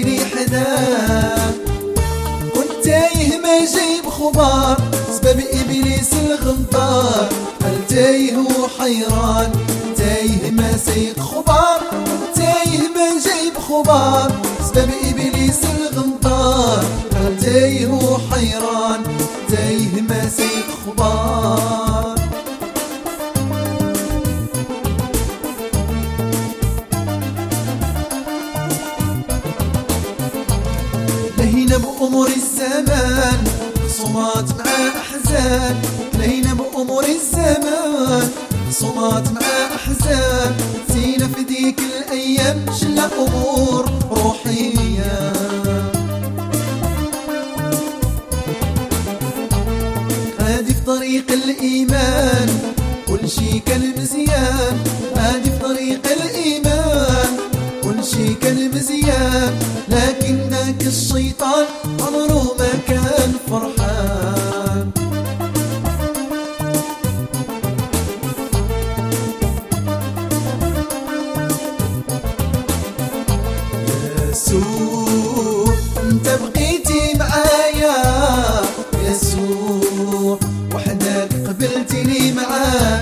لي حداك. كنت تايه ما جايب خبار سبب إبليس الغدار، هل تايه وحيران تايه ما سيق خبار. كنت تايه ما جايب خبار سبب إبليس الغدار، هل تايه وحيران تايه ما سيق خبار. لهينا بأمور الزمان خصومات مع أحزان، لهينا بأمور الزمان خصومات مع أحزان. سينا في ديك الأيام شلة أمور روحية، هادي في طريق الإيمان كل شي كان مزيان، هادي في طريق الإيمان كل شي كان مزيان. لكن ذاك الشيطان عمره ما كان فرحان. يسوع انت بقيتي معايا، يسوع وحدك قبلتني معاك.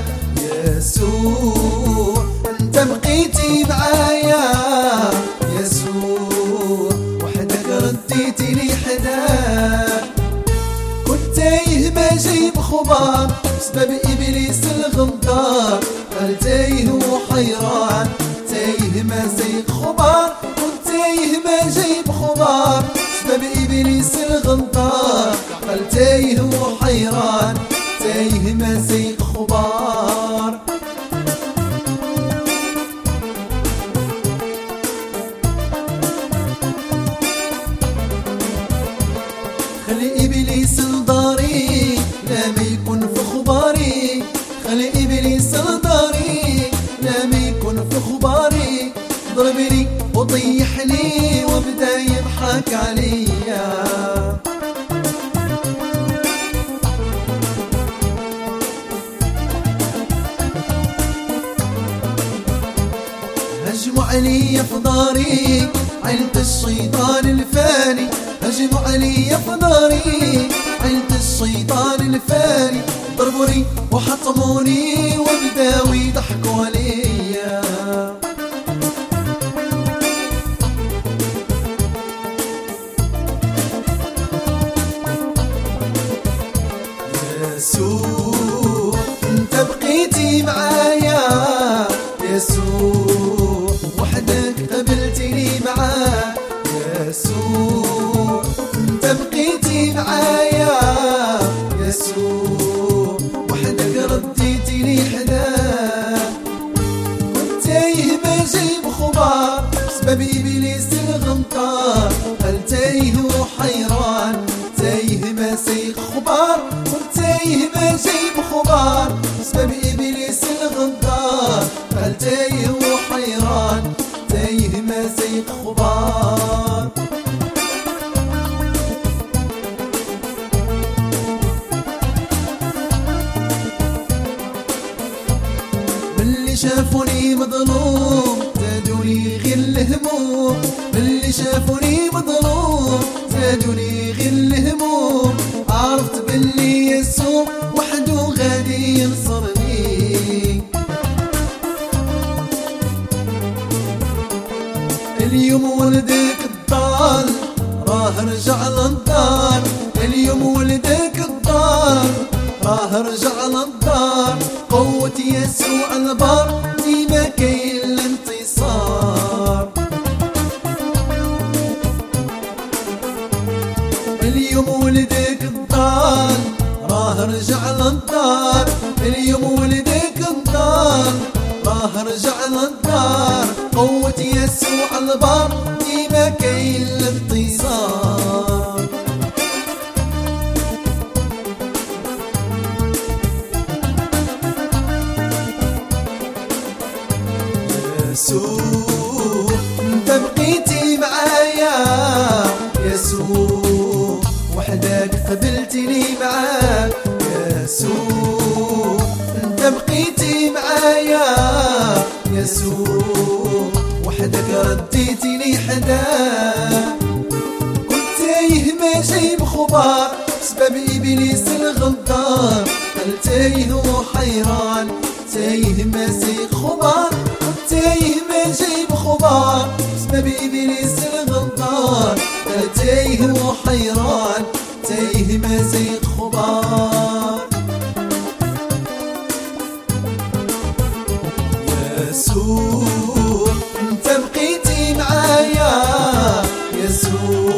يسوع انت بقيتي معايا، يسوع وحدك رديتي لي حداك. كنت تايه ما جايب خبار سبب إبليس الغدار، هل تايه وحيران تايه ما سيق خبار. كنت تايه ما جايب خبار سبب إبليس الغدار، هل تايه وحيران تايه ما سيق خبار. خلي إبليس لداري لا ما يكون في خباري، خلي إبليس لداري لا ما يكون في خباري. ضربني وطيحني وبدا يضحك عليا. هجموا علي في داري عيلة الشيطان الفاني، هجموا علي في داري عيلة الشيطان الفاني. ضربوني وحطموني وبداوا يضحكوا عليا. يسوع انت بقيتي معايا، يسوع وحدك قبلتني معاك. يسوع انت بقيتي معايا، يسوع وحدك رديتي لي حداك. كنت تايه ما جايب خبار سبب إبليس الغدار، هل تايه وحيران تايه ما سيق خبار. كنت تايه ما جايب خبار سبب إبليس الغدار، هل تايه وحيران تايه ما سيق خبار. باللي شافوني مظلوم زادوني غير الهموم، باللي شافوني مظلوم زادوني غير الهموم. عرفت باللي يسوع وحده غادي ينصرني. اليوم ولدك الضال راه رجع للدار، اليوم ولدك الضال راه رجع للدار. قوة يسوع البار ديما كاين الانتصار. اليوم ولدك الضال راه رجع للدار، اليوم ولدك الضال راه رجع للدار. قوة يسوع البار ديما كاين الانتصار. يسوع انت بقيتي معايا، يسوع وحدك قبلتني معاك. يسوع انت بقيتي معايا، يسوع وحدك رديتني حدا كنت تايه ما جايب خبار بسبب إبليس الغدار قال تايه وحيران تايه ما سيق خبار كنت تايه ما جايب خبار بسبب إبليس الغدار قال تايه وحيران تايه ما سيق خبار يسوع انت بقيتي معايا يسوع